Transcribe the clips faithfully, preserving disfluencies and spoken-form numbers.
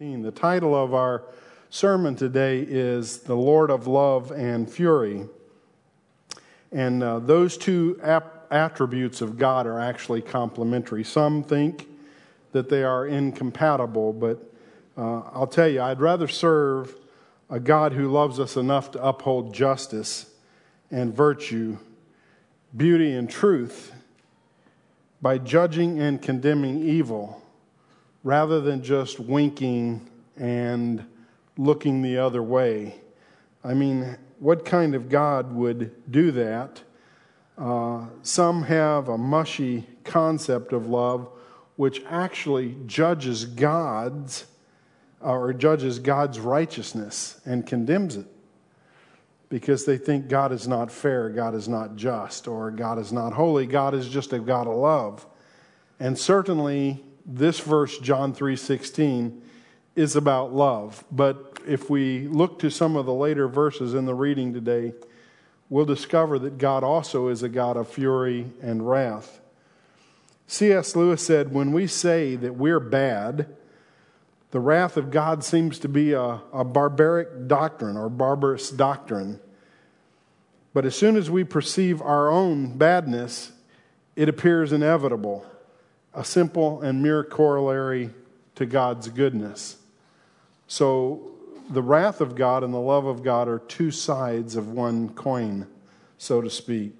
The title of our sermon today is The Lord of Love and Fury. And uh, those two ap- attributes of God are actually complementary. Some think that they are incompatible, but uh, I'll tell you, I'd rather serve a God who loves us enough to uphold justice and virtue, beauty and truth by judging and condemning evil, rather than just winking and looking the other way. I mean, what kind of God would do that? Uh, some have a mushy concept of love, which actually judges God's, or judges God's righteousness and condemns it, because they think God is not fair, God is not just, or God is not holy. God is just a God of love. And certainly, this verse, John three sixteen, is about love. But if we look to some of the later verses in the reading today, we'll discover that God also is a God of fury and wrath. C S Lewis said, when we say that we're bad, the wrath of God seems to be a, a barbaric doctrine or barbarous doctrine. But as soon as we perceive our own badness, it appears inevitable. A simple and mere corollary to God's goodness. So the wrath of God and the love of God are two sides of one coin, so to speak.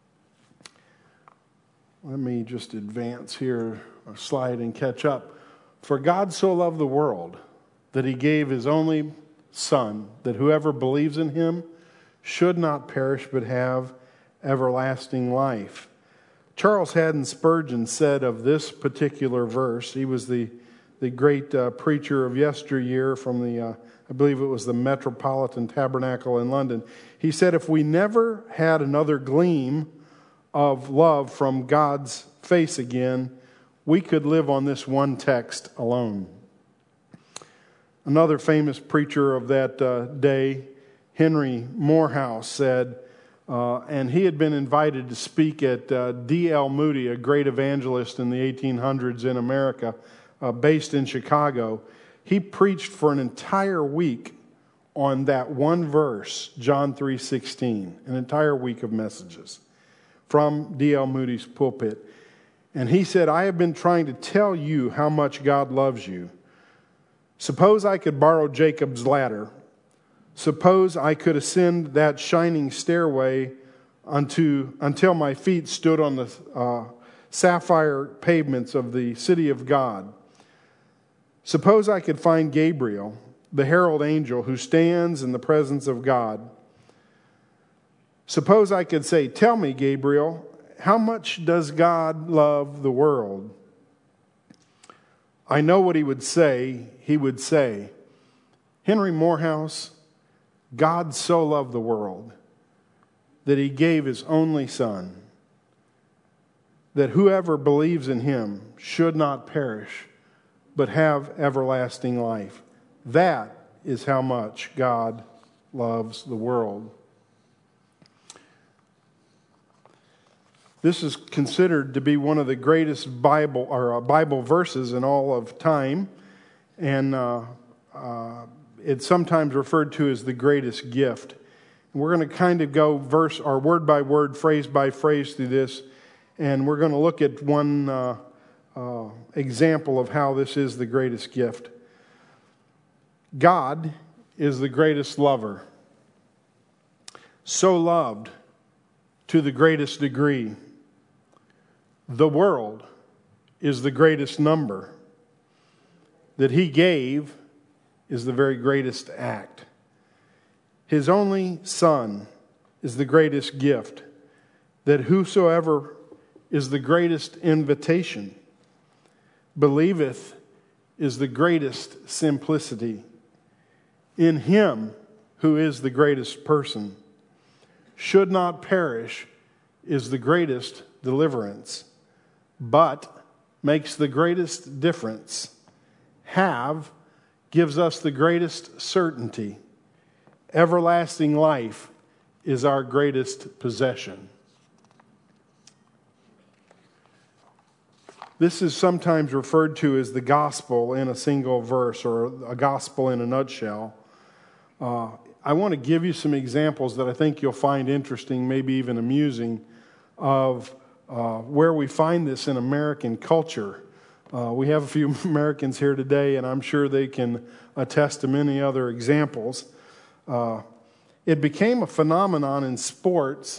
Let me just advance here a slide and catch up. For God so loved the world that he gave his only Son, that whoever believes in him should not perish but have everlasting life. Charles Haddon Spurgeon said of this particular verse, he was the, the great uh, preacher of yesteryear from the, uh, I believe it was the Metropolitan Tabernacle in London. He said, if we never had another gleam of love from God's face again, we could live on this one text alone. Another famous preacher of that uh, day, Henry Morehouse, said, Uh, and he had been invited to speak at uh, D L Moody, a great evangelist in the eighteen hundreds in America, uh, based in Chicago. He preached for an entire week on that one verse, John three sixteen, an entire week of messages from D L Moody's pulpit. And he said, I have been trying to tell you how much God loves you. Suppose I could borrow Jacob's ladder. Suppose I could ascend that shining stairway unto, until my feet stood on the uh, sapphire pavements of the city of God. Suppose I could find Gabriel, the herald angel who stands in the presence of God. Suppose I could say, tell me, Gabriel, how much does God love the world? I know what he would say. He would say, Henry Morehouse, God so loved the world that he gave his only Son, that whoever believes in him should not perish, but have everlasting life. That is how much God loves the world. This is considered to be one of the greatest Bible or uh, Bible verses in all of time, and uh, uh, it's sometimes referred to as the greatest gift. We're going to kind of go verse or word by word, phrase by phrase through this, and we're going to look at one uh, uh, example of how this is the greatest gift. God is the greatest lover, so loved to the greatest degree. The world is the greatest number. That he gave is the very greatest act. His only Son is the greatest gift. That whosoever is the greatest invitation. Believeth is the greatest simplicity. In him who is the greatest person. Should not perish is the greatest deliverance. But makes the greatest difference. Have gives us the greatest certainty. Everlasting life is our greatest possession. This is sometimes referred to as the gospel in a single verse, or a gospel in a nutshell. Uh, I want to give you some examples that I think you'll find interesting, maybe even amusing, of uh, where we find this in American culture. Uh, we have a few Americans here today, and I'm sure they can attest to many other examples. Uh, it became a phenomenon in sports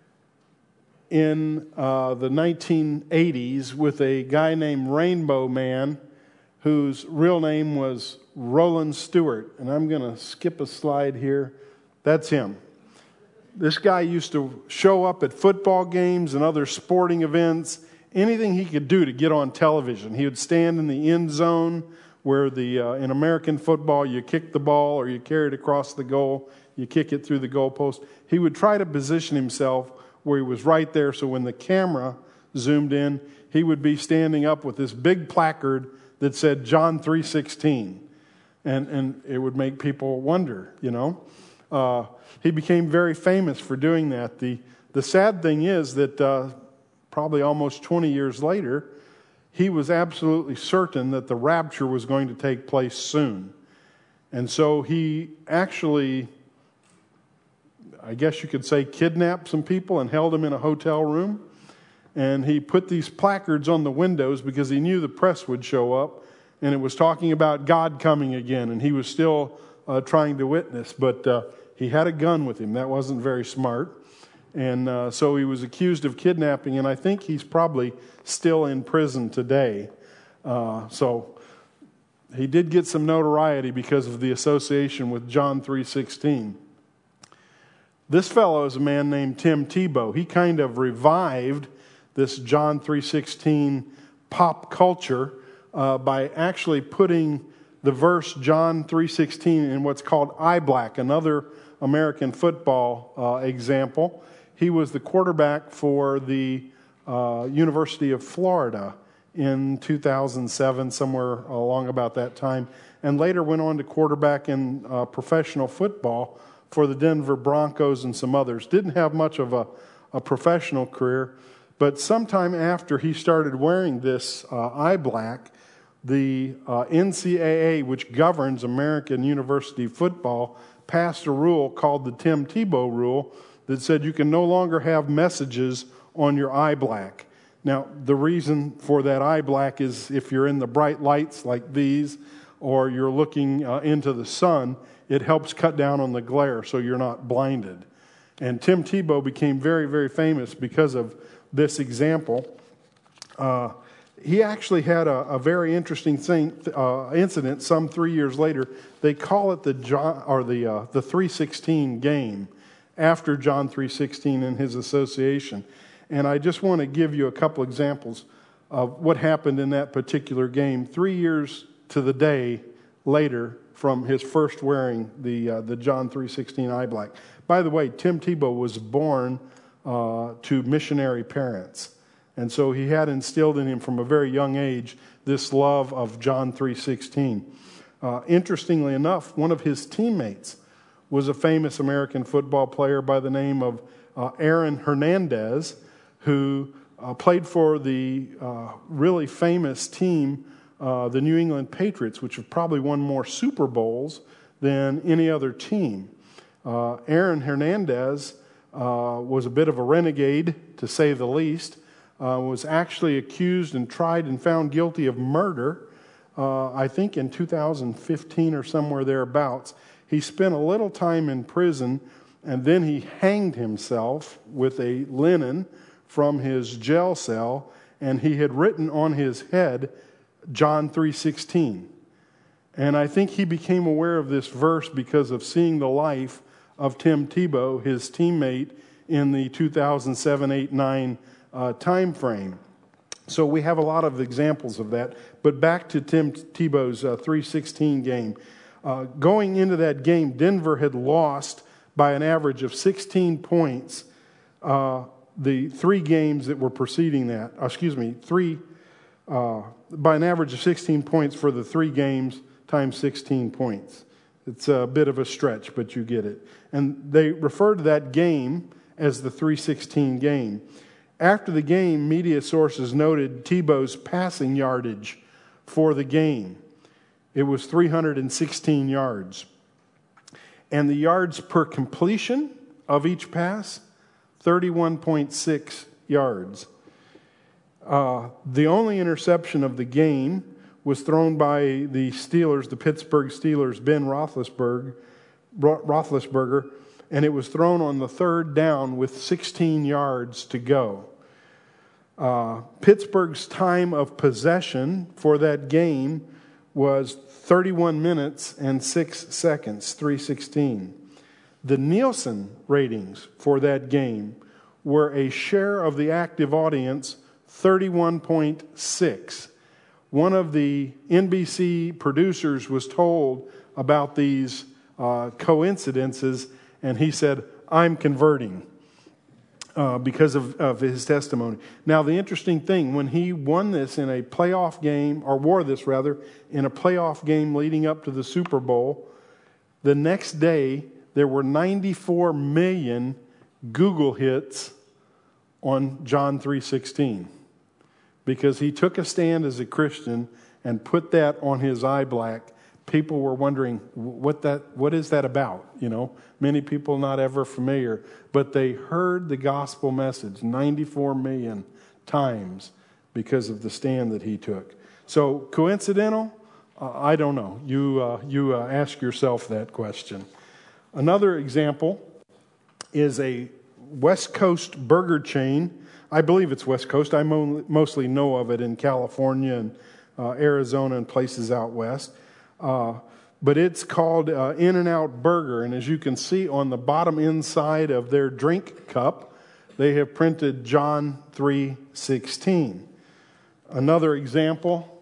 in uh, the nineteen eighties with a guy named Rainbow Man, whose real name was Roland Stewart. And I'm going to skip a slide here. That's him. This guy used to show up at football games and other sporting events, anything he could do to get on television. He would stand in the end zone where the uh, in American football you kick the ball or you carry it across the goal, you kick it through the goalpost. He would try to position himself where he was right there, so when the camera zoomed in, he would be standing up with this big placard that said John three sixteen. And, and it would make people wonder, you know. Uh, he became very famous for doing that. The, the sad thing is that uh, probably almost twenty years later, he was absolutely certain that the rapture was going to take place soon. And so he actually, I guess you could say, kidnapped some people and held them in a hotel room. And he put these placards on the windows because he knew the press would show up. And it was talking about God coming again. And he was still uh, trying to witness. But uh, he had a gun with him. That wasn't very smart. And uh, so he was accused of kidnapping. And I think he's probably still in prison today. Uh, so he did get some notoriety because of the association with John three sixteen. This fellow is a man named Tim Tebow. He kind of revived this John three sixteen pop culture uh, by actually putting the verse John three sixteen in what's called eye black, another American football uh, example. He was the quarterback for the uh, University of Florida in two thousand seven, somewhere along about that time, and later went on to quarterback in uh, professional football for the Denver Broncos and some others. Didn't have much of a, a professional career, but sometime after he started wearing this uh, eye black, the uh, N C double A, which governs American university football, passed a rule called the Tim Tebow rule that said you can no longer have messages on your eye black. Now, the reason for that eye black is if you're in the bright lights like these, or you're looking uh, into the sun, it helps cut down on the glare so you're not blinded. And Tim Tebow became very, very famous because of this example. Uh, he actually had a, a very interesting thing, uh, incident some three years later. They call it the John, or the uh, the three sixteen game, after John three sixteen and his association. And I just want to give you a couple examples of what happened in that particular game three years to the day later from his first wearing the uh, the John three sixteen eye black. By the way, Tim Tebow was born uh, to missionary parents. And so he had instilled in him from a very young age this love of John three sixteen. Uh, interestingly enough, one of his teammates was a famous American football player by the name of uh, Aaron Hernandez, who uh, played for the uh, really famous team, uh, the New England Patriots, which have probably won more Super Bowls than any other team. Uh, Aaron Hernandez uh, was a bit of a renegade, to say the least, uh, was actually accused and tried and found guilty of murder, uh, I think in two thousand fifteen or somewhere thereabouts. He spent a little time in prison, and then he hanged himself with a linen from his jail cell, and he had written on his head John three sixteen. And I think he became aware of this verse because of seeing the life of Tim Tebow, his teammate, in the two thousand seven, eight, nine uh, time frame. So we have a lot of examples of that. But back to Tim Tebow's uh, three sixteen game. Uh, going into that game, Denver had lost by an average of sixteen points uh, the three games that were preceding that. Uh, excuse me, three uh, by an average of sixteen points for the three games times sixteen points. It's a bit of a stretch, but you get it. And they refer to that game as the three sixteen game. After the game, media sources noted Tebow's passing yardage for the game. It was three hundred sixteen yards. And the yards per completion of each pass, thirty-one point six yards. Uh, the only interception of the game was thrown by the Steelers, the Pittsburgh Steelers, Ben Roethlisberger, Roethlisberger, and it was thrown on the third down with sixteen yards to go. Uh, Pittsburgh's time of possession for that game was thirty-one minutes and six seconds, three sixteen. The Nielsen ratings for that game were a share of the active audience, thirty-one point six. One of the N B C producers was told about these uh, coincidences, and he said, "I'm converting," uh, because of, of his testimony. Now, the interesting thing, when he won this in a playoff game, or wore this rather, in a playoff game leading up to the Super Bowl, the next day there were ninety-four million Google hits on John three sixteen. Because he took a stand as a Christian and put that on his eye black. People were wondering, what that, what is that about? You know, many people not ever familiar, but they heard the gospel message ninety-four million times because of the stand that he took. So coincidental? Uh, I don't know. You uh, you uh, ask yourself that question. Another example is a West Coast burger chain. I believe it's West Coast. I mo- mostly know of it in California and uh, Arizona and places out west. Uh, but it's called uh, In-N-Out Burger. And as you can see on the bottom inside of their drink cup, they have printed John three sixteen. Another example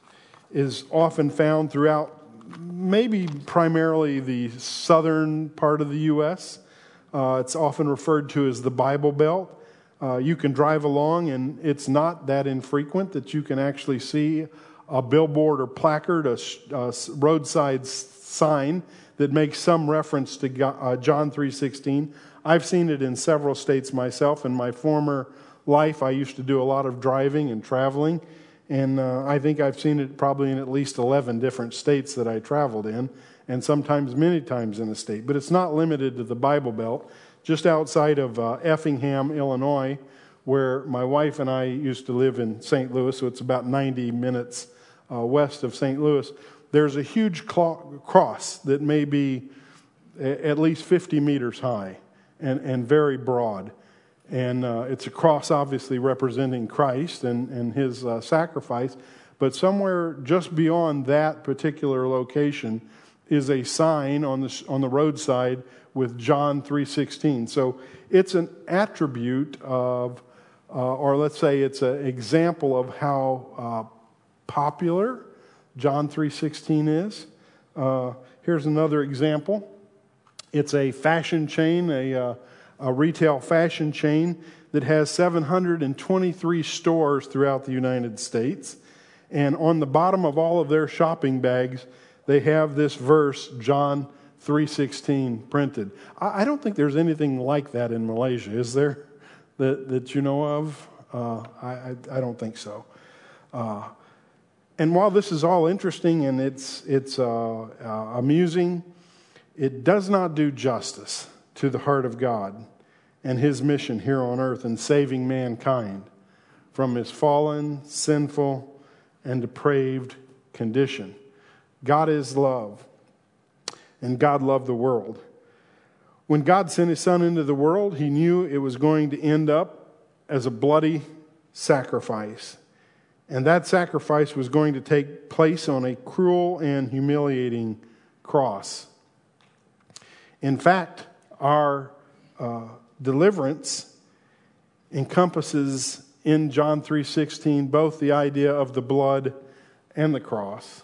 is often found throughout maybe primarily the southern part of the U S. Uh, it's often referred to as the Bible Belt. Uh, you can drive along, and it's not that infrequent that you can actually see a billboard or placard, a, a roadside sign that makes some reference to uh, John three sixteen. I've seen it in several states myself. In my former life, I used to do a lot of driving and traveling, and uh, I think I've seen it probably in at least eleven different states that I traveled in, and sometimes many times in a state. But it's not limited to the Bible Belt. Just outside of uh, Effingham, Illinois, where my wife and I used to live in Saint Louis, so it's about ninety minutes uh, west of Saint Louis, there's a huge cl- cross that may be a- at least fifty meters high and, and very broad. And uh, it's a cross obviously representing Christ and, and his uh, sacrifice, but somewhere just beyond that particular location is a sign on the, on the roadside with John three sixteen. So it's an attribute of, uh, or let's say it's an example of how uh, popular John three sixteen is. Uh, here's another example. It's a fashion chain, a, uh, a retail fashion chain that has seven hundred twenty-three stores throughout the United States. And on the bottom of all of their shopping bags, they have this verse, John three sixteen, printed. I don't think there's anything like that in Malaysia, is there? That that you know of? Uh, I, I I don't think so. Uh, and while this is all interesting and it's it's uh, uh, amusing, it does not do justice to the heart of God and His mission here on earth in saving mankind from his fallen, sinful, and depraved condition. God is love. And God loved the world. When God sent His Son into the world, He knew it was going to end up as a bloody sacrifice. And that sacrifice was going to take place on a cruel and humiliating cross. In fact, our uh, deliverance encompasses in John three sixteen both the idea of the blood and the cross.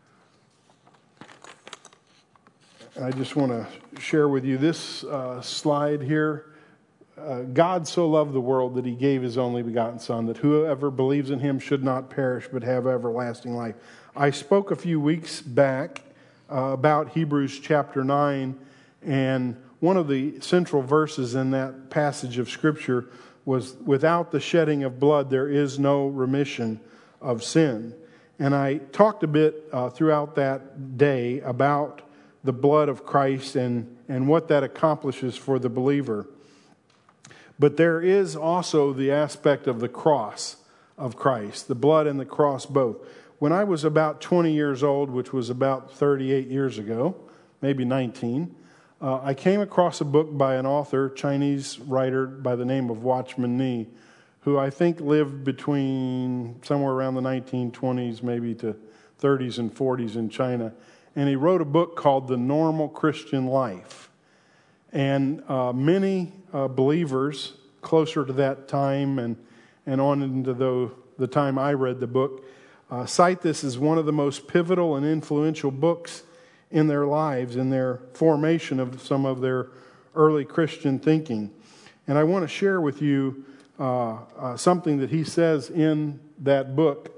I just want to share with you this uh, slide here. Uh, God so loved the world that He gave His only begotten Son, that whoever believes in Him should not perish but have everlasting life. I spoke a few weeks back uh, about Hebrews chapter nine, and one of the central verses in that passage of Scripture was without the shedding of blood, there is no remission of sin. And I talked a bit uh, throughout that day about the blood of Christ and, and what that accomplishes for the believer. But there is also the aspect of the cross of Christ, the blood and the cross both. When I was about twenty years old, which was about thirty-eight years ago, maybe nineteen, uh, I came across a book by an author, Chinese writer by the name of Watchman Nee, who I think lived between somewhere around the nineteen twenties, maybe to thirties and forties in China. And he wrote a book called The Normal Christian Life. And uh, many uh, believers closer to that time and, and on into the, the time I read the book uh, cite this as one of the most pivotal and influential books in their lives, in their formation of some of their early Christian thinking. And I want to share with you uh, uh, something that he says in that book.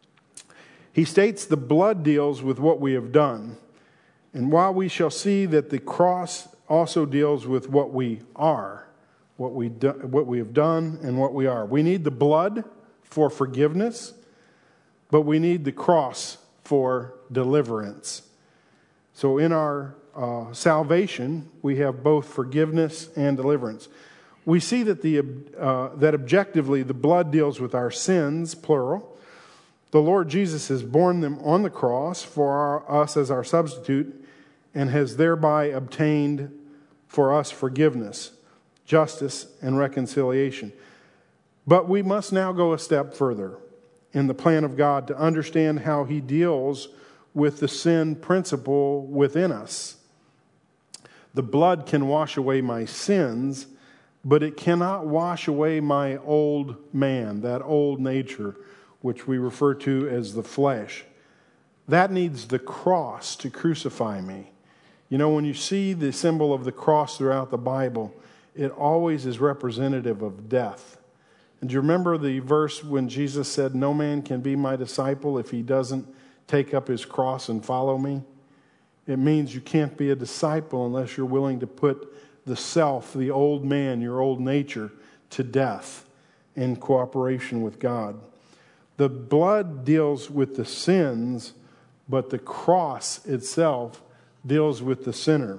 He states, "The blood deals with what we have done. And while we shall see that the cross also deals with what we are, what we do, what we have done and what we are. We need the blood for forgiveness, but we need the cross for deliverance." So in our uh, salvation, we have both forgiveness and deliverance. We see that the uh, that objectively the blood deals with our sins, plural. The Lord Jesus has borne them on the cross for our, us as our substitute, and has thereby obtained for us forgiveness, justice, and reconciliation. But we must now go a step further in the plan of God to understand how He deals with the sin principle within us. The blood can wash away my sins, but it cannot wash away my old man, that old nature, which we refer to as the flesh. That needs the cross to crucify me. You know, when you see the symbol of the cross throughout the Bible, it always is representative of death. And do you remember the verse when Jesus said, "No man can be my disciple if he doesn't take up his cross and follow me"? It means you can't be a disciple unless you're willing to put the self, the old man, your old nature, to death in cooperation with God. The blood deals with the sins, but the cross itself deals with the sinner.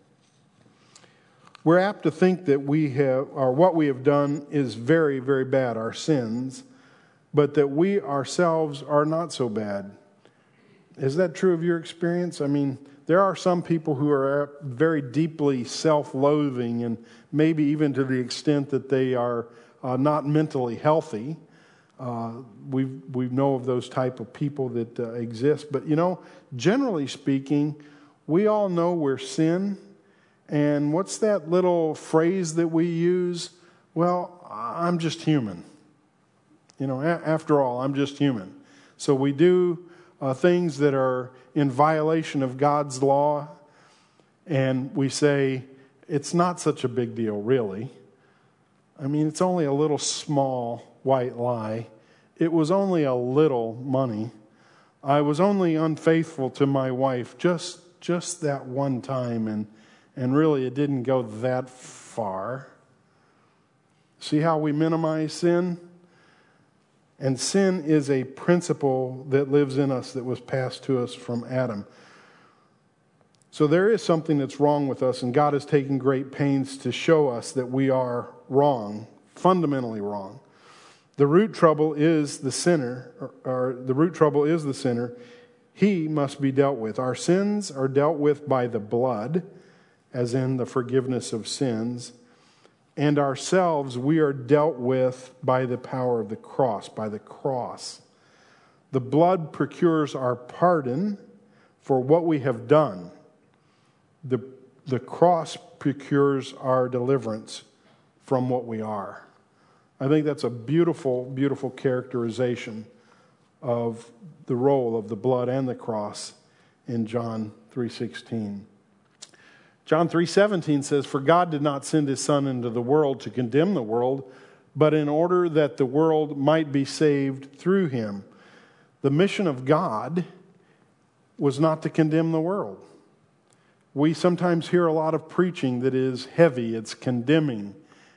We're apt to think that we have, or what we have done is very, very bad, our sins, but that we ourselves are not so bad. Is that true of your experience? I mean, there are some people who are very deeply self-loathing, and maybe even to the extent that they are uh, not mentally healthy. Uh, we we know of those type of people that uh, exist. But, you know, generally speaking, we all know we're sin. And what's that little phrase that we use? Well, I'm just human. You know, a- after all, I'm just human. So we do uh, things that are in violation of God's law, and we say, it's not such a big deal, really. I mean, it's only a little small white lie. It was only a little money. I was only unfaithful to my wife just just that one time, and and really it didn't go that far. See how we minimize sin? And sin is a principle that lives in us that was passed to us from Adam. So there is something that's wrong with us, and God is taking great pains to show us that we are wrong, fundamentally wrong. The root trouble is the sinner, or, or the root trouble is the sinner. He must be dealt with. Our sins are dealt with by the blood, as in the forgiveness of sins. And ourselves, we are dealt with by the power of the cross, by the cross. The blood procures our pardon for what we have done. The, the cross procures our deliverance from what we are. I think that's a beautiful, beautiful characterization of the role of the blood and the cross in John three sixteen. John three seventeen says, "For God did not send his Son into the world to condemn the world, but in order that the world might be saved through him." The mission of God was not to condemn the world. We sometimes hear a lot of preaching that is heavy, it's condemning.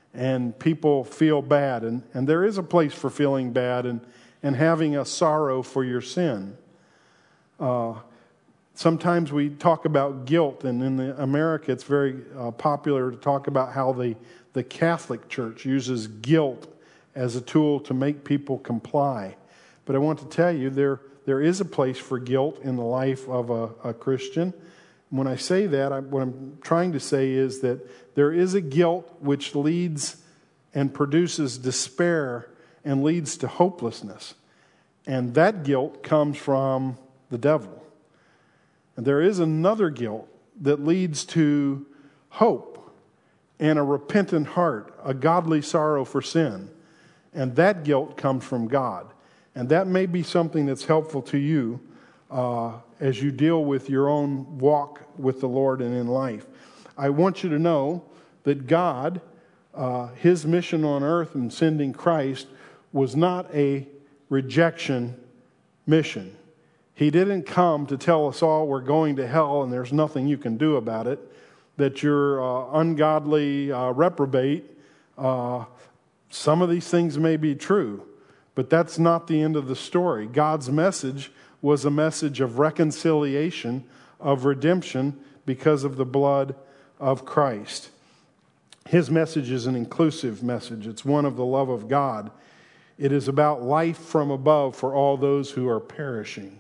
and people feel bad. And, and there is a place for feeling bad and, and having a sorrow for your sin. Uh, sometimes we talk about guilt, and in the America it's very uh, popular to talk about how the, the Catholic Church uses guilt as a tool to make people comply. But I want to tell you, there there is a place for guilt in the life of a, a Christian. When I say that, I, what I'm trying to say is that there is a guilt which leads and produces despair and leads to hopelessness. And that guilt comes from the devil. And there is another guilt that leads to hope and a repentant heart, a godly sorrow for sin. And that guilt comes from God. And that may be something that's helpful to you uh, as you deal with your own walk with the Lord and in life. I want you to know that God, uh, His mission on earth in sending Christ was not a rejection mission. He didn't come to tell us all we're going to hell and there's nothing you can do about it, that you're uh, ungodly uh, reprobate. Uh, some of these things may be true, but that's not the end of the story. God's message was a message of reconciliation, of redemption because of the blood of Christ. His message is an inclusive message. It's one of the love of God. It is about life from above for all those who are perishing.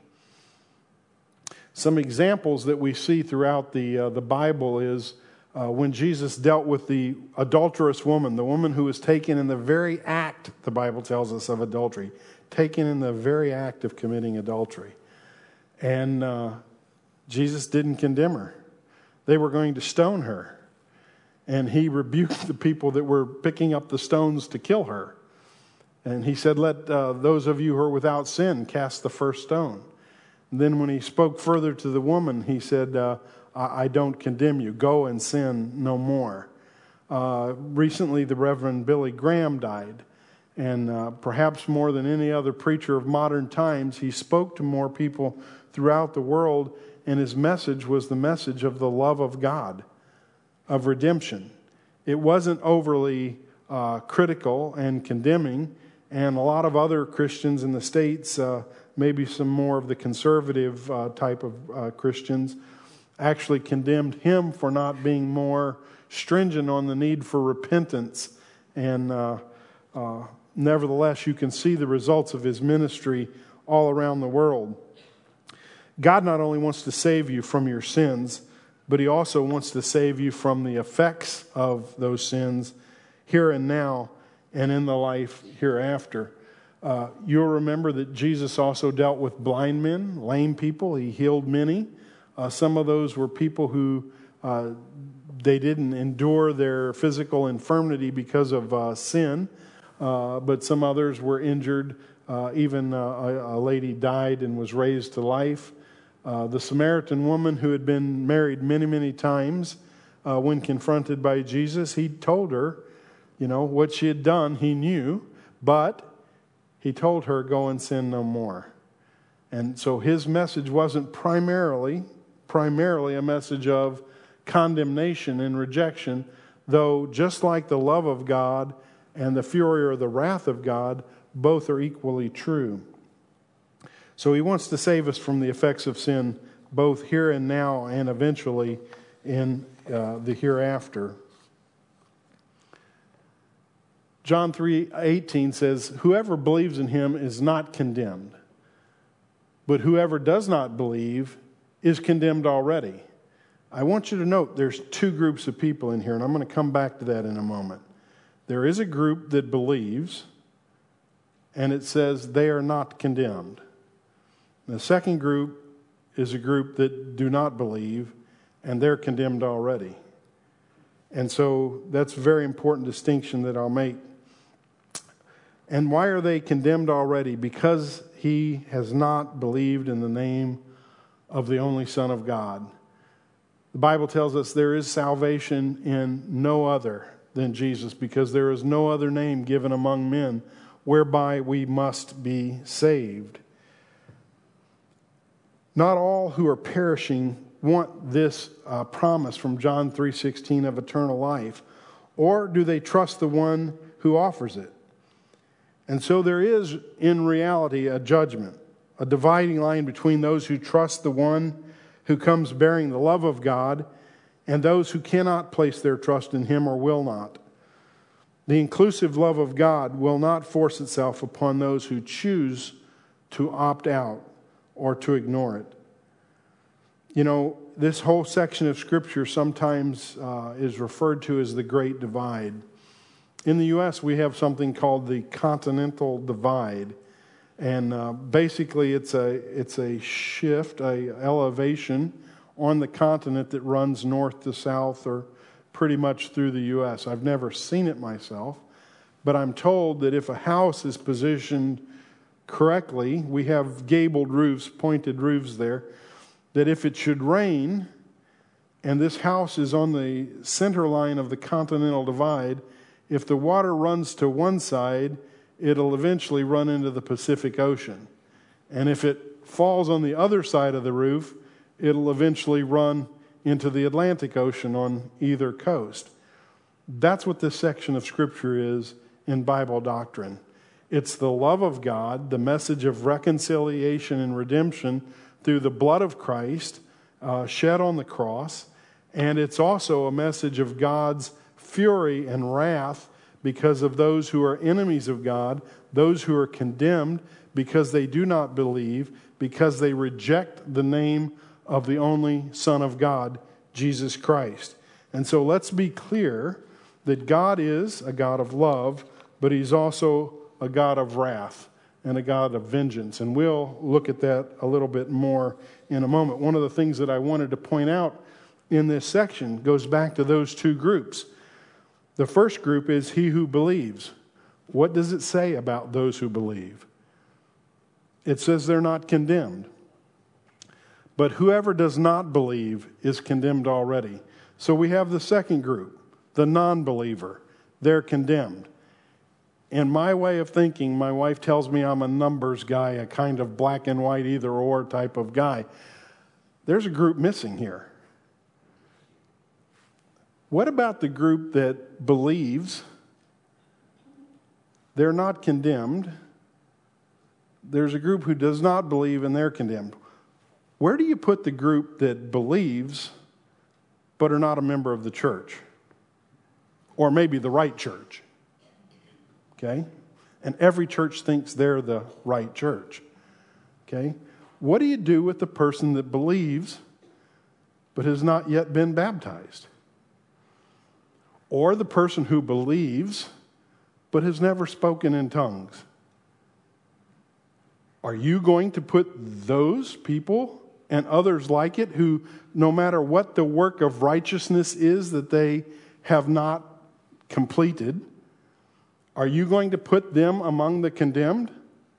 Some examples that we see throughout the uh, the Bible is uh, when Jesus dealt with the adulterous woman, the woman who was taken in the very act, the Bible tells us, of adultery, taken in the very act of committing adultery. And uh, Jesus didn't condemn her. They were going to stone her. And he rebuked the people that were picking up the stones to kill her. And he said, let uh, those of you who are without sin cast the first stone. And then when he spoke further to the woman, he said, uh, I, I don't condemn you. Go and sin no more. Uh, recently, the Reverend Billy Graham died. And uh, perhaps more than any other preacher of modern times, he spoke to more people throughout the world. And his message was the message of the love of God, of redemption. It wasn't overly uh, critical and condemning. And a lot of other Christians in the States, uh, maybe some more of the conservative uh, type of uh, Christians, actually condemned him for not being more stringent on the need for repentance. And uh, uh, nevertheless, you can see the results of his ministry all around the world. God not only wants to save you from your sins, but He also wants to save you from the effects of those sins here and now and in the life hereafter. Uh, you'll remember that Jesus also dealt with blind men, lame people. He healed many. Uh, some of those were people who uh, they didn't endure their physical infirmity because of uh, sin, uh, but some others were injured. Uh, even uh, a, a lady died and was raised to life. Uh, the Samaritan woman who had been married many, many times, uh, when confronted by Jesus, He told her, you know, what she had done, He knew, but He told her, go and sin no more. And so His message wasn't primarily, primarily a message of condemnation and rejection, though just like the love of God and the fury or the wrath of God, both are equally true. So He wants to save us from the effects of sin, both here and now and eventually in uh, the hereafter. John three eighteen says, whoever believes in Him is not condemned, but whoever does not believe is condemned already. I want you to note there's two groups of people in here, and I'm going to come back to that in a moment. There is a group that believes, and it says they are not condemned. The second group is a group that do not believe, and they're condemned already. And so that's a very important distinction that I'll make. And why are they condemned already? Because he has not believed in the name of the only Son of God. The Bible tells us there is salvation in no other than Jesus, because there is no other name given among men whereby we must be saved. Not all who are perishing want this uh, promise from John three sixteen of eternal life. Or do they trust the one who offers it? And so there is, in reality, a judgment, a dividing line between those who trust the one who comes bearing the love of God and those who cannot place their trust in him or will not. The inclusive love of God will not force itself upon those who choose to opt out or to ignore it. You know, this whole section of Scripture sometimes uh, is referred to as the Great Divide. In the U S, we have something called the Continental Divide. And uh, basically, it's a it's a shift, a elevation on the continent that runs north to south or pretty much through the U S. I've never seen it myself, but I'm told that if a house is positioned correctly, we have gabled roofs, pointed roofs there, that if it should rain and this house is on the center line of the Continental Divide, if the water runs to one side, it'll eventually run into the Pacific Ocean. And if it falls on the other side of the roof, it'll eventually run into the Atlantic Ocean on either coast. That's what this section of Scripture is in Bible doctrine. It's the love of God, the message of reconciliation and redemption through the blood of Christ uh, shed on the cross. And it's also a message of God's fury and wrath because of those who are enemies of God, those who are condemned because they do not believe, because they reject the name of the only Son of God, Jesus Christ. And so let's be clear that God is a God of love, but he's also a God of wrath and a God of vengeance. And we'll look at that a little bit more in a moment. One of the things that I wanted to point out in this section goes back to those two groups. The first group is he who believes. What does it say about those who believe? It says they're not condemned. But whoever does not believe is condemned already. So we have the second group, the non-believer. They're condemned. In my way of thinking, my wife tells me I'm a numbers guy, a kind of black and white either or type of guy. There's a group missing here. What about the group that believes? They're not condemned. There's a group who does not believe and they're condemned. Where do you put the group that believes but are not a member of the church? Or maybe the right church. Okay? And every church thinks they're the right church. Okay? What do you do with the person that believes but has not yet been baptized? Or the person who believes but has never spoken in tongues? Are you going to put those people and others like it who, no matter what the work of righteousness is that they have not completed, are you going to put them among the condemned?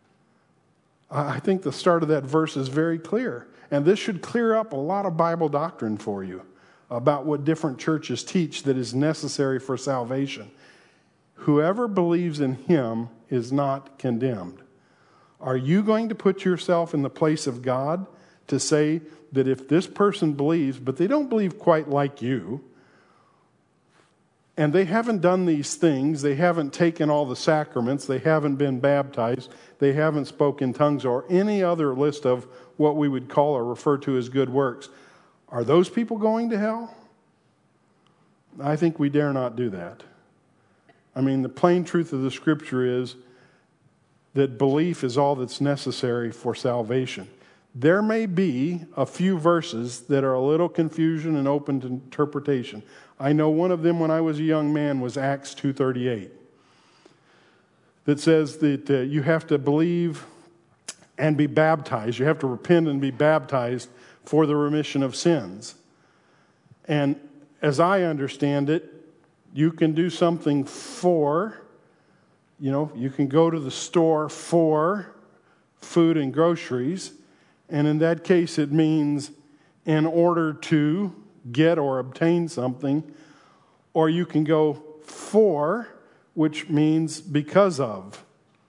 I think the start of that verse is very clear. And this should clear up a lot of Bible doctrine for you about what different churches teach that is necessary for salvation. Whoever believes in him is not condemned. Are you going to put yourself in the place of God to say that if this person believes, but they don't believe quite like you, and they haven't done these things, they haven't taken all the sacraments, they haven't been baptized, they haven't spoken tongues, or any other list of what we would call or refer to as good works, are those people going to hell? I think we dare not do that. I mean, the plain truth of the Scripture is that belief is all that's necessary for salvation. There may be a few verses that are a little confusion and open to interpretation. I know one of them when I was a young man was Acts two thirty-eight. That says that uh, you have to believe and be baptized. You have to repent and be baptized for the remission of sins. And as I understand it, you can do something for, you know, you can go to the store for food and groceries. And in that case, it means in order to get or obtain something. Or you can go for, which means because of.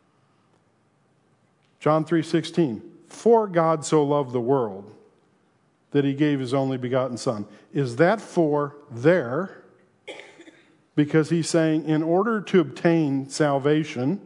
John three sixteen, for God so loved the world that he gave his only begotten Son. Is that for there? Because he's saying, in order to obtain salvation,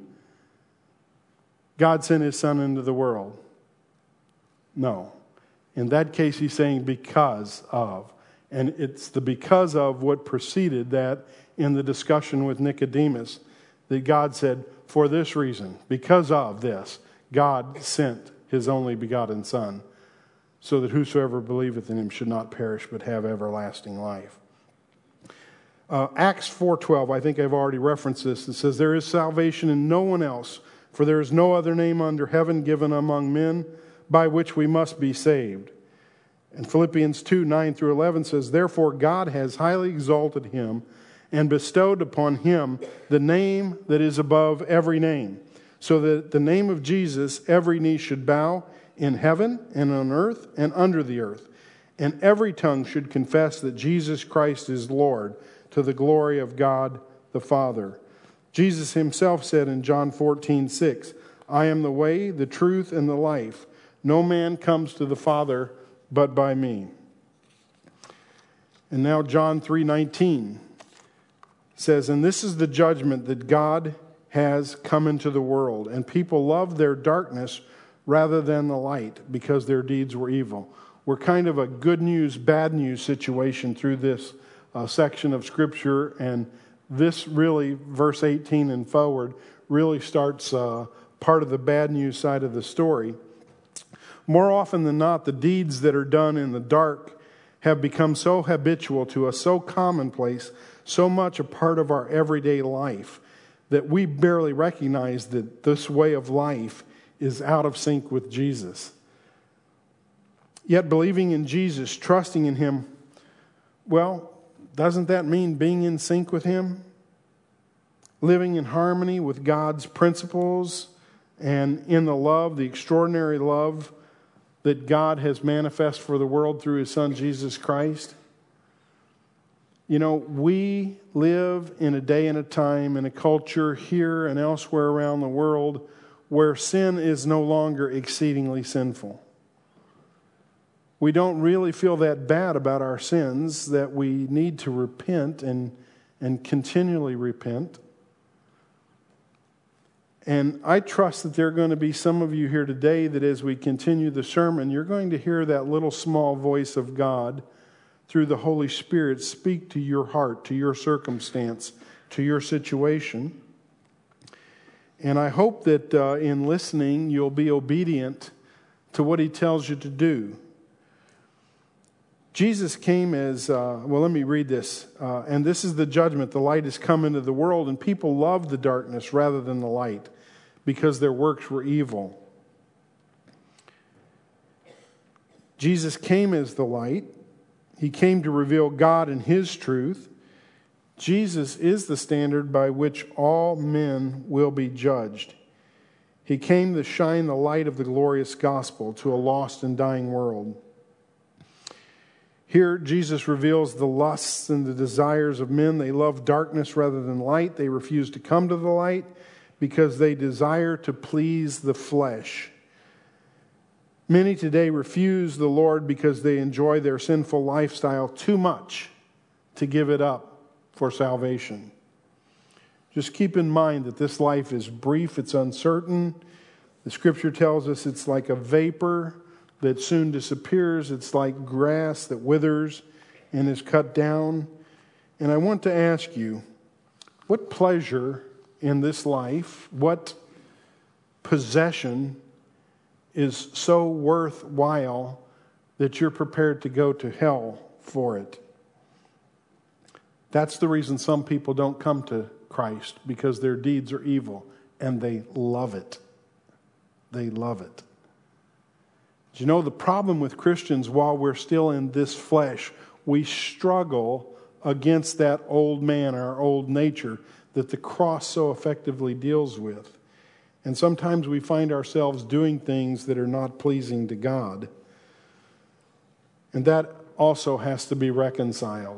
God sent his Son into the world. No. In that case, he's saying because of. And it's the because of what preceded that in the discussion with Nicodemus, that God said, for this reason, because of this, God sent his only begotten Son, so that whosoever believeth in him should not perish but have everlasting life. Uh, Acts four twelve, I think I've already referenced this. It says, there is salvation in no one else, for there is no other name under heaven given among men by which we must be saved. And Philippians two nine through eleven says, therefore God has highly exalted him and bestowed upon him the name that is above every name, so that the name of Jesus every knee should bow in heaven and on earth and under the earth, and every tongue should confess that Jesus Christ is Lord, to the glory of God the Father. Jesus himself said in John fourteen six, I am the way, the truth, and the life. No man comes to the Father but by me. And now John three nineteen says, and this is the judgment, that God has come into the world, and people loved their darkness rather than the light, because their deeds were evil. We're kind of a good news, bad news situation through this uh, section of Scripture, and this really, verse eighteen and forward, really starts uh, part of the bad news side of the story. More often than not, the deeds that are done in the dark have become so habitual to us, so commonplace, so much a part of our everyday life, that we barely recognize that this way of life is out of sync with Jesus. Yet believing in Jesus, trusting in him, well, doesn't that mean being in sync with him? Living in harmony with God's principles and in the love, the extraordinary love that God has manifest for the world through his Son, Jesus Christ. You know, we live in a day and a time, in a culture here and elsewhere around the world, where sin is no longer exceedingly sinful. We don't really feel that bad about our sins, that we need to repent and, and continually repent. And I trust that there are going to be some of you here today that as we continue the sermon, you're going to hear that little small voice of God through the Holy Spirit speak to your heart, to your circumstance, to your situation. And I hope that uh, in listening, you'll be obedient to what he tells you to do. Jesus came as, uh, well, let me read this. Uh, and this is the judgment. The light has come into the world, and people loved the darkness rather than the light, because their works were evil. Jesus came as the light. He came to reveal God and his truth. Jesus is the standard by which all men will be judged. He came to shine the light of the glorious gospel to a lost and dying world. Here, Jesus reveals the lusts and the desires of men. They love darkness rather than light. They refuse to come to the light because they desire to please the flesh. Many today refuse the Lord because they enjoy their sinful lifestyle too much to give it up for salvation. Just keep in mind that this life is brief, it's uncertain. The Scripture tells us it's like a vapor that soon disappears. It's like grass that withers and is cut down. And I want to ask you, what pleasure in this life, what possession is so worthwhile that you're prepared to go to hell for it? That's the reason some people don't come to Christ, because their deeds are evil and they love it. They love it. Do you know the problem with Christians while we're still in this flesh? We struggle against that old man, our old nature, that the cross so effectively deals with. And sometimes we find ourselves doing things that are not pleasing to God. And that also has to be reconciled.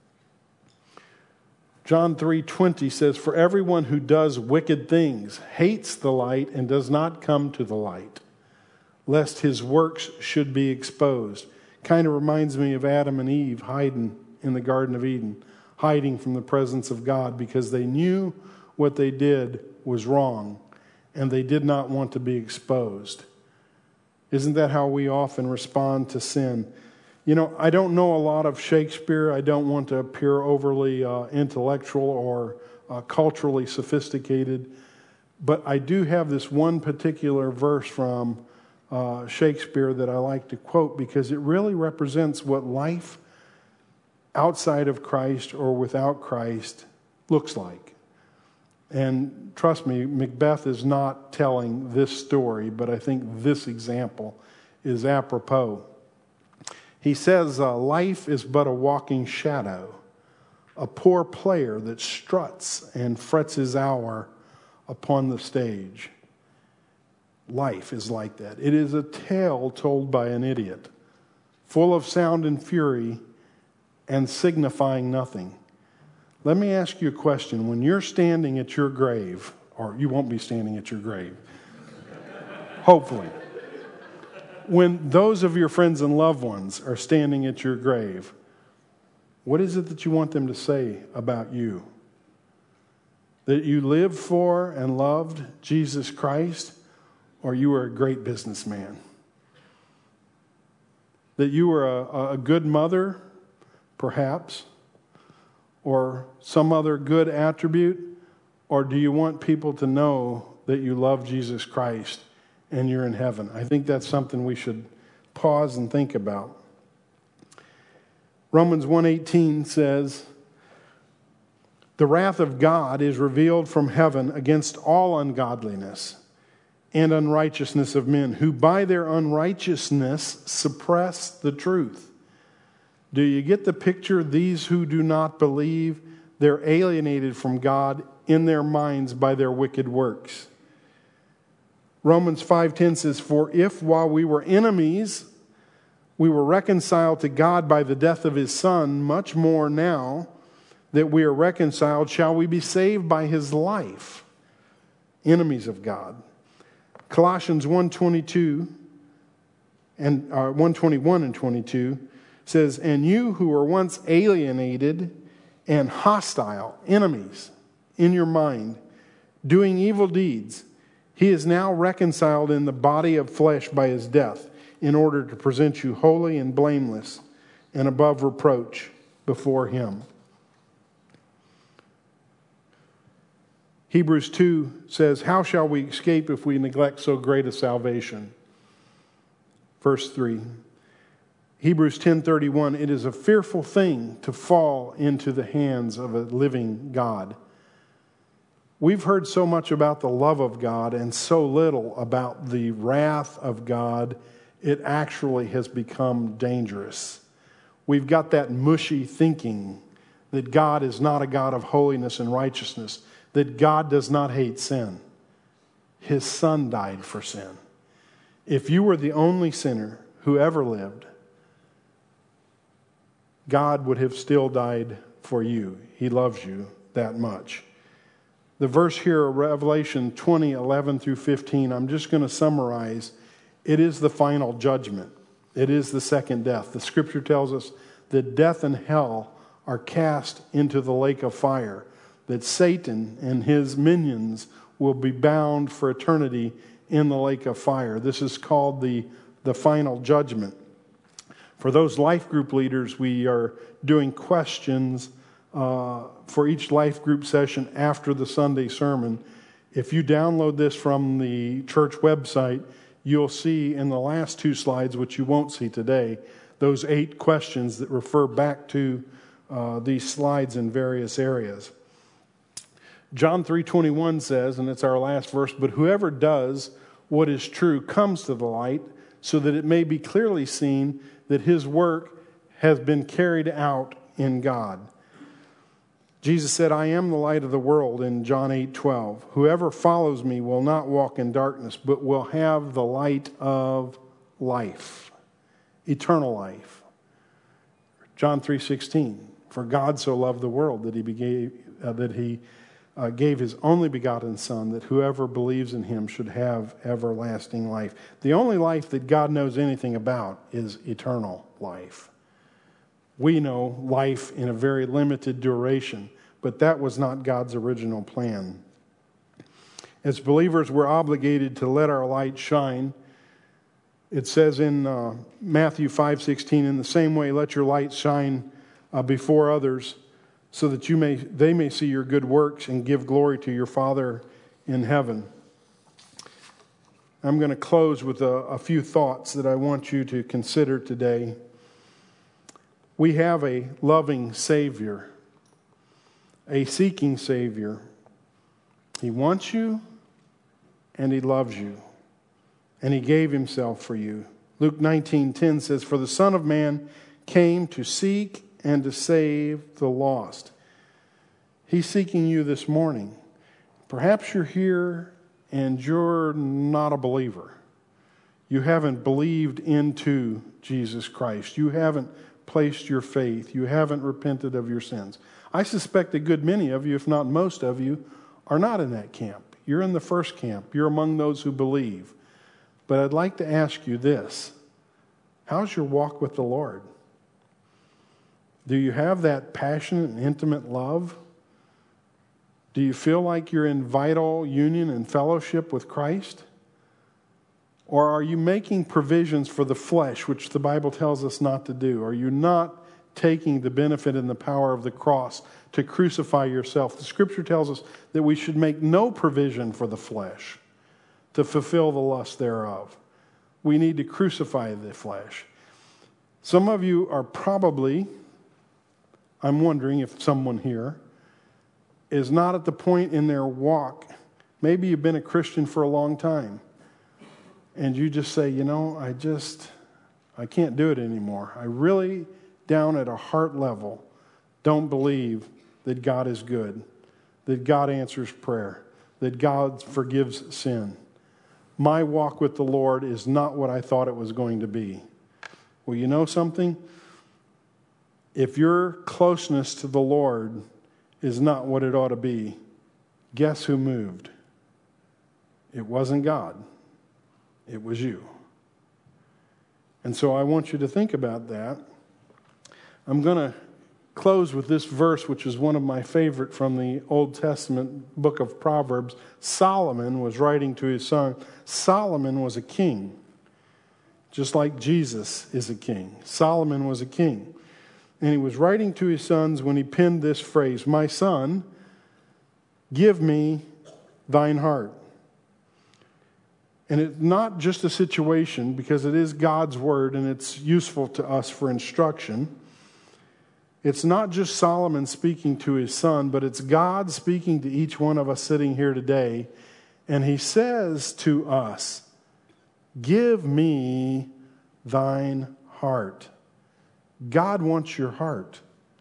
John three twenty says, for everyone who does wicked things hates the light and does not come to the light, lest his works should be exposed. Kind of reminds me of Adam and Eve hiding in the Garden of Eden, hiding from the presence of God because they knew what they did was wrong and they did not want to be exposed. Isn't that how we often respond to sin? You know, I don't know a lot of Shakespeare. I don't want to appear overly uh, intellectual or uh, culturally sophisticated, but I do have this one particular verse from uh, Shakespeare that I like to quote because it really represents what life outside of Christ or without Christ looks like. And trust me, Macbeth is not telling this story, but I think this example is apropos. He says, uh, life is but a walking shadow, a poor player that struts and frets his hour upon the stage. Life is like that. It is a tale told by an idiot, full of sound and fury and signifying nothing. Let me ask you a question. When you're standing at your grave, or you won't be standing at your grave, hopefully. When those of your friends and loved ones are standing at your grave, what is it that you want them to say about you? That you lived for and loved Jesus Christ, or you were a great businessman? That you were a, a good mother, perhaps, or some other good attribute? Or do you want people to know that you love Jesus Christ and you're in heaven? I think that's something we should pause and think about. Romans one eighteen says, the wrath of God is revealed from heaven against all ungodliness and unrighteousness of men, who by their unrighteousness suppress the truth. Do you get the picture? These who do not believe, they're alienated from God in their minds by their wicked works. Romans five ten says, for if while we were enemies, we were reconciled to God by the death of his Son, much more now that we are reconciled, shall we be saved by his life. Enemies of God. Colossians one twenty-two and uh, one twenty-one and twenty-two says, and you who were once alienated and hostile, enemies in your mind, doing evil deeds, he is now reconciled in the body of flesh by his death, in order to present you holy and blameless and above reproach before him. Hebrews two says, how shall we escape if we neglect so great a salvation? Verse three. Hebrews ten thirty-one, it is a fearful thing to fall into the hands of a living God. We've heard so much about the love of God and so little about the wrath of God, it actually has become dangerous. We've got that mushy thinking that God is not a God of holiness and righteousness, that God does not hate sin. His Son died for sin. If you were the only sinner who ever lived, God would have still died for you. He loves you that much. The verse here, Revelation twenty, eleven through fifteen, I'm just going to summarize. It is the final judgment. It is the second death. The scripture tells us that death and hell are cast into the lake of fire, that Satan and his minions will be bound for eternity in the lake of fire. This is called the, the final judgment. For those life group leaders, we are doing questions uh, for each life group session after the Sunday sermon. If you download this from the church website, you'll see in the last two slides, which you won't see today, those eight questions that refer back to uh, these slides in various areas. John three twenty-one says, and it's our last verse, but whoever does what is true comes to the light, so that it may be clearly seen that his work has been carried out in God. Jesus said, I am the light of the world in John eight twelve. Whoever follows me will not walk in darkness, but will have the light of life, eternal life. John three sixteen, for God so loved the world that he gave, uh, that he uh, gave his only begotten Son, that whoever believes in him should have everlasting life. The only life that God knows anything about is eternal life. we know life in a very limited duration, but that was not God's original plan. As believers, we're obligated to let our light shine. It says in uh, Matthew five sixteen, in the same way, let your light shine uh, before others, so that you may they may see your good works and give glory to your Father in heaven. I'm going to close with a, a few thoughts that I want you to consider today. We have a loving Savior, a seeking Savior. He wants you and He loves you, and He gave Himself for you. Luke nineteen ten says, for the Son of Man came to seek and to save the lost. He's seeking you this morning. Perhaps you're here and you're not a believer. You haven't believed into Jesus Christ. You haven't placed your faith. You haven't repented of your sins. I suspect a good many of you, if not most of you, are not in that camp. You're in the first camp. You're among those who believe. But I'd like to ask you this. How's your walk with the Lord? Do you have that passionate and intimate love? Do you feel like you're in vital union and fellowship with Christ? Or are you making provisions for the flesh, which the Bible tells us not to do? Are you not taking the benefit and the power of the cross to crucify yourself? The Scripture tells us that we should make no provision for the flesh to fulfill the lust thereof. We need to crucify the flesh. Some of you are probably, I'm wondering if someone here is not at the point in their walk. Maybe you've been a Christian for a long time, and you just say, you know, I just, I can't do it anymore. I really, down at a heart level, don't believe that God is good, that God answers prayer, that God forgives sin. My walk with the Lord is not what I thought it was going to be. Well, you know something? If your closeness to the Lord is not what it ought to be, guess who moved? It wasn't God. It was you. And so I want you to think about that. I'm going to close with this verse, which is one of my favorite from the Old Testament book of Proverbs. Solomon was writing to his son. Solomon was a king, just like Jesus is a king. Solomon was a king. And he was writing to his sons when he penned this phrase, my son, give me thine heart. And it's not just a situation, because it is God's word and it's useful to us for instruction. It's not just Solomon speaking to his son, but it's God speaking to each one of us sitting here today. And he says to us, give me thine heart. God wants your heart.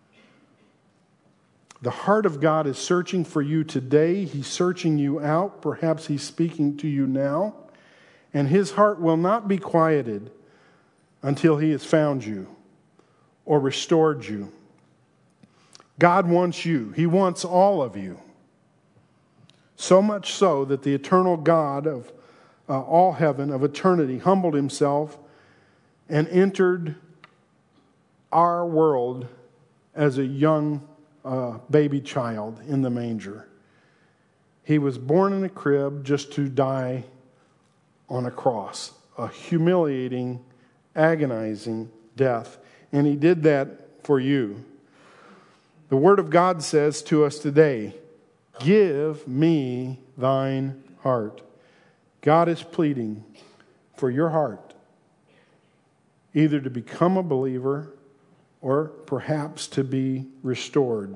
The heart of God is searching for you today. He's searching you out. Perhaps He's speaking to you now. And His heart will not be quieted until He has found you or restored you. God wants you. He wants all of you. So much so that the eternal God of uh, all heaven, of eternity, humbled Himself and entered our world as a young uh, baby child in the manger. He was born in a crib just to die on a cross, a humiliating, agonizing death. And He did that for you. The Word of God says to us today, give me thine heart. God is pleading for your heart, either to become a believer or perhaps to be restored.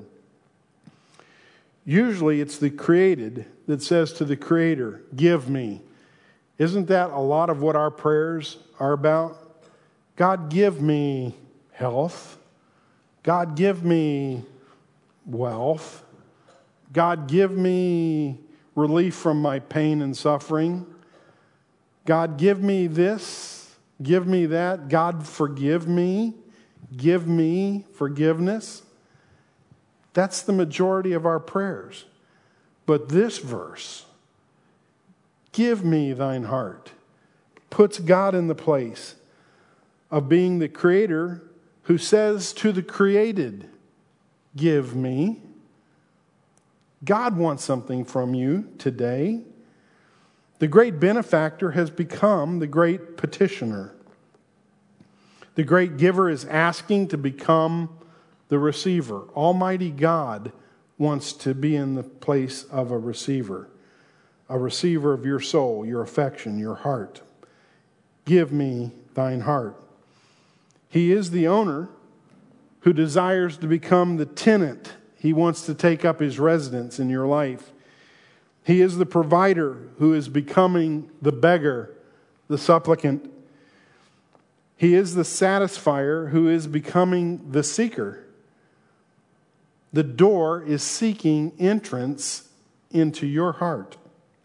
Usually it's the created that says to the Creator, give me. Isn't that a lot of what our prayers are about? God, give me health. God, give me wealth. God, give me relief from my pain and suffering. God, give me this. Give me that. God, forgive me. Give me forgiveness. That's the majority of our prayers. But this verse, give me thine heart, puts God in the place of being the Creator who says to the created, give me. God wants something from you today. The great benefactor has become the great petitioner. The great giver is asking to become the receiver. Almighty God wants to be in the place of a receiver. A receiver of your soul, your affection, your heart. Give me thine heart. He is the owner who desires to become the tenant. He wants to take up his residence in your life. He is the provider who is becoming the beggar, the supplicant. He is the satisfier who is becoming the seeker. The door is seeking entrance into your heart.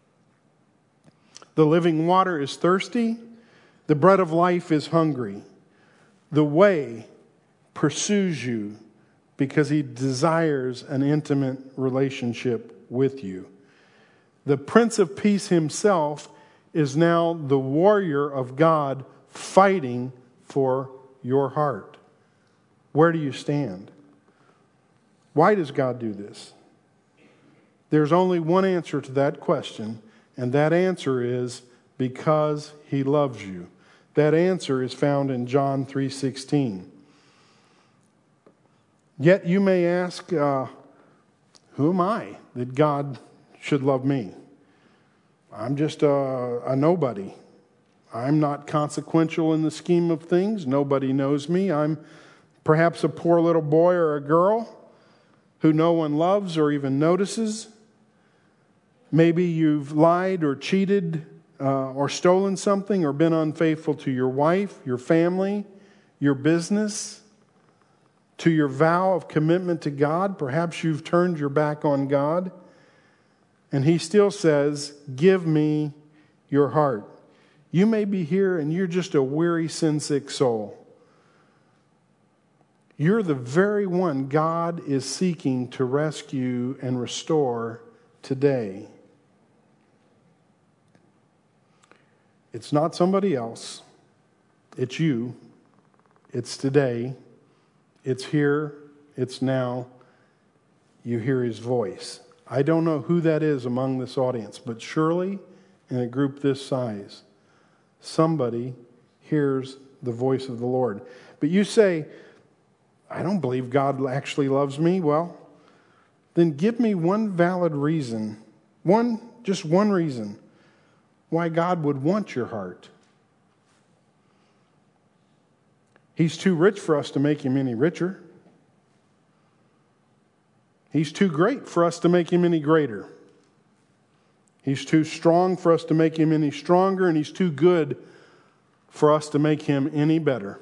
The living water is thirsty. The bread of life is hungry. The way pursues you because he desires an intimate relationship with you. The Prince of Peace himself is now the warrior of God fighting for your heart. Where do you stand? Why does God do this? There's only one answer to that question, and that answer is because he loves you. That answer is found in John three sixteen. Yet you may ask, uh, who am I that God should love me? I'm just a, a nobody. I'm not consequential in the scheme of things. Nobody knows me. I'm perhaps a poor little boy or a girl who no one loves or even notices. Maybe you've lied or cheated uh, or stolen something or been unfaithful to your wife, your family, your business, to your vow of commitment to God. Perhaps you've turned your back on God. And he still says, give me your heart. You may be here and you're just a weary, sin-sick soul. You're the very one God is seeking to rescue and restore today. It's not somebody else. It's you. It's today. It's here. It's now. You hear his voice. I don't know who that is among this audience, but surely in a group this size, somebody hears the voice of the Lord. But you say, I don't believe God actually loves me. Well, then give me one valid reason, one, just one reason why God would want your heart. He's too rich for us to make him any richer. He's too great for us to make him any greater. He's too strong for us to make him any stronger, and he's too good for us to make him any better.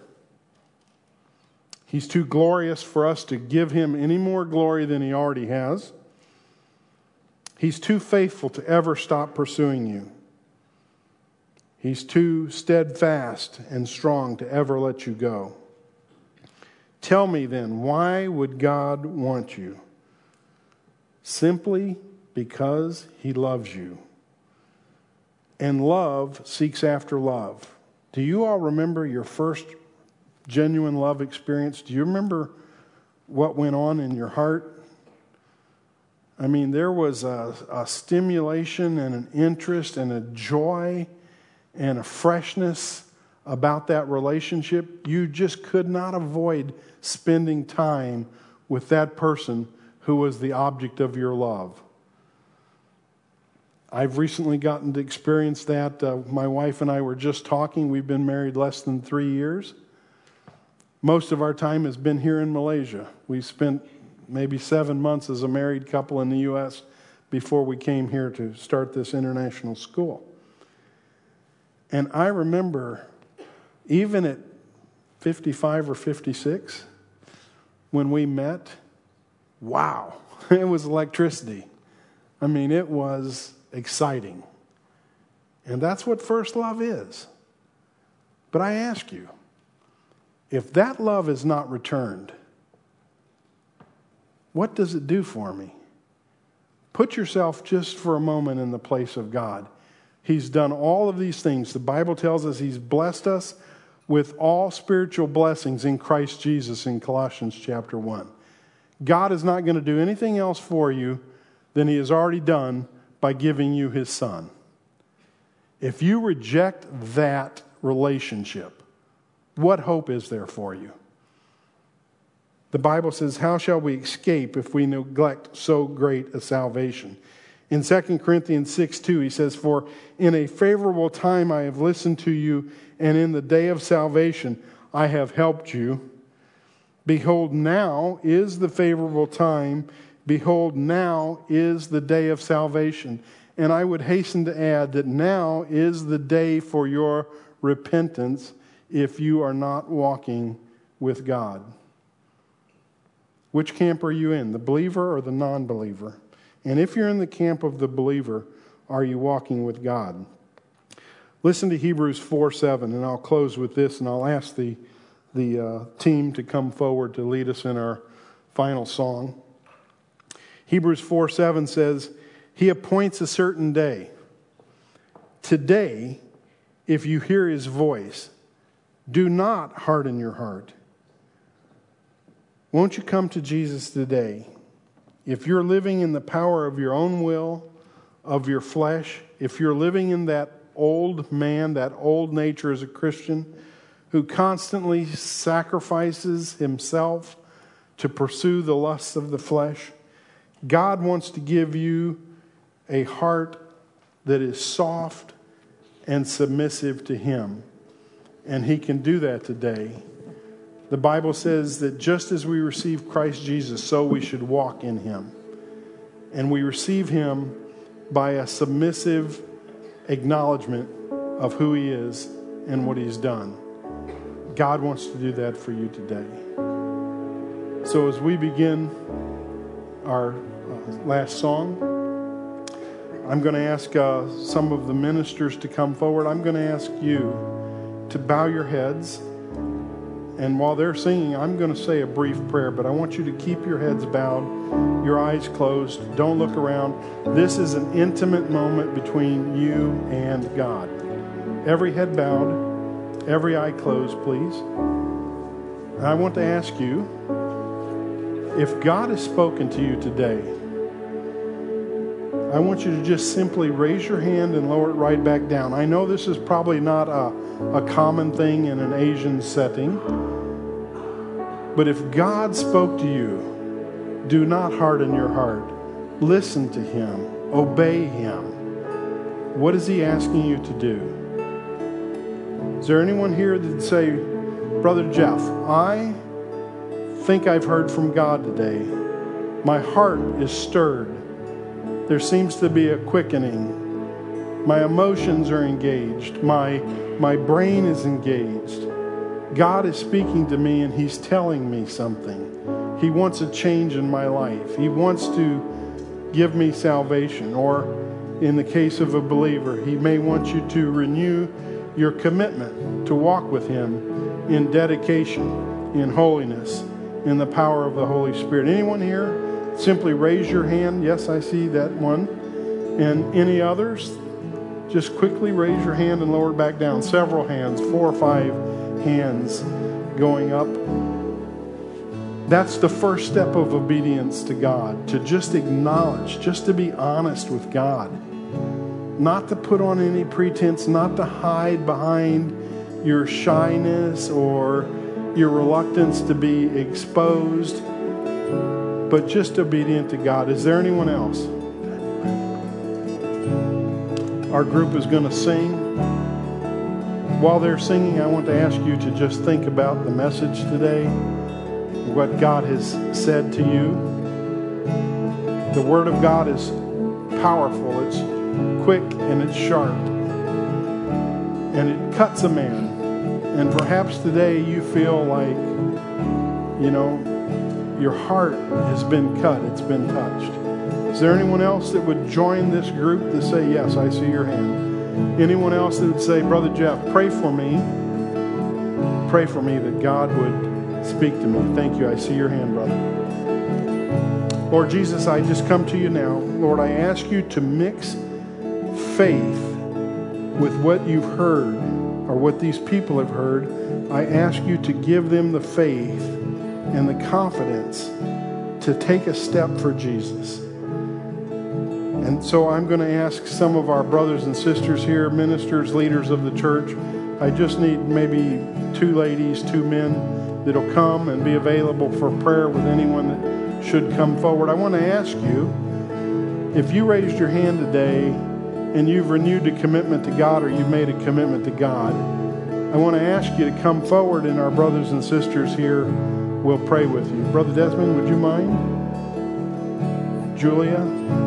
He's too glorious for us to give him any more glory than he already has. He's too faithful to ever stop pursuing you. He's too steadfast and strong to ever let you go. Tell me then, why would God want you? Simply because he loves you. And love seeks after love. Do you all remember your first genuine love experience? Do you remember what went on in your heart? I mean, there was a, a stimulation and an interest and a joy and a freshness about that relationship. You just could not avoid spending time with that person who was the object of your love. I've recently gotten to experience that. Uh, my wife and I were just talking. We've been married less than three years. Most of our time has been here in Malaysia. We spent maybe seven months as a married couple in the U S before we came here to start this international school. And I remember, even at fifty-five or fifty-six, when we met, wow, it was electricity. I mean, it was exciting. And that's what first love is. But I ask you, if that love is not returned, what does it do for me? Put yourself just for a moment in the place of God. He's done all of these things. The Bible tells us he's blessed us with all spiritual blessings in Christ Jesus in Colossians chapter one. God is not going to do anything else for you than he has already done by giving you his Son. If you reject that relationship, what hope is there for you? The Bible says, how shall we escape if we neglect so great a salvation? In Second Corinthians six two, he says, for in a favorable time I have listened to you, and in the day of salvation I have helped you. Behold, now is the favorable time. Behold, now is the day of salvation. And I would hasten to add that now is the day for your repentance if you are not walking with God. Which camp are you in, the believer or the non-believer? And if you're in the camp of the believer, are you walking with God? Listen to Hebrews four seven, and I'll close with this, and I'll ask the, the uh, team to come forward to lead us in our final song. Hebrews four seven says, he appoints a certain day. Today, if you hear his voice, do not harden your heart. Won't you come to Jesus today? If you're living in the power of your own will, of your flesh, if you're living in that old man, that old nature as a Christian, who constantly sacrifices himself to pursue the lusts of the flesh, God wants to give you a heart that is soft and submissive to him. And he can do that today. The Bible says that just as we receive Christ Jesus, so we should walk in him. And we receive him by a submissive acknowledgement of who he is and what he's done. God wants to do that for you today. So as we begin our uh, last song, I'm going to ask uh, some of the ministers to come forward. I'm going to ask you to bow your heads. And while they're singing, I'm going to say a brief prayer, but I want you to keep your heads bowed, your eyes closed. Don't look around. This is an intimate moment between you and God. Every head bowed, every eye closed, please. And I want to ask you, if God has spoken to you today, I want you to just simply raise your hand and lower it right back down. I know this is probably not a, a common thing in an Asian setting, but if God spoke to you, do not harden your heart. Listen to him. Obey him. What is he asking you to do? Is there anyone here that would say, Brother Jeff, I think I've heard from God today. My heart is stirred. There seems to be a quickening. My emotions are engaged. My, my brain is engaged. God is speaking to me and he's telling me something. He wants a change in my life. He wants to give me salvation. Or in the case of a believer, he may want you to renew your commitment to walk with him in dedication, in holiness, in the power of the Holy Spirit. Anyone here? Simply raise your hand. Yes, I see that one. And any others? Just quickly raise your hand and lower it back down. Several hands, four or five hands going up. That's the first step of obedience to God, to just acknowledge, just to be honest with God. Not to put on any pretense, not to hide behind your shyness or your reluctance to be exposed, but just obedient to God. Is there anyone else? Our group is going to sing. While they're singing, I want to ask you to just think about the message today, what God has said to you. The Word of God is powerful. It's quick and it's sharp. And it cuts a man. And perhaps today you feel like, you know, your heart has been cut. It's been touched. Is there anyone else that would join this group to say, yes, I see your hand? Anyone else that would say, Brother Jeff, pray for me. Pray for me that God would speak to me. Thank you. I see your hand, brother. Lord Jesus, I just come to you now. Lord, I ask you to mix faith with what you've heard or what these people have heard, I ask you to give them the faith and the confidence to take a step for Jesus. And so I'm going to ask some of our brothers and sisters here, ministers, leaders of the church. I just need maybe two ladies, two men that'll come and be available for prayer with anyone that should come forward. I want to ask you, if you raised your hand today and you've renewed a commitment to God, or you've made a commitment to God, I want to ask you to come forward, and our brothers and sisters here will pray with you. Brother Desmond, would you mind? Julia?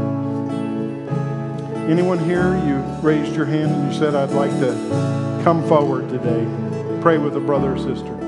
Anyone here, you raised your hand and you said, I'd like to come forward today. Pray with a brother or sister.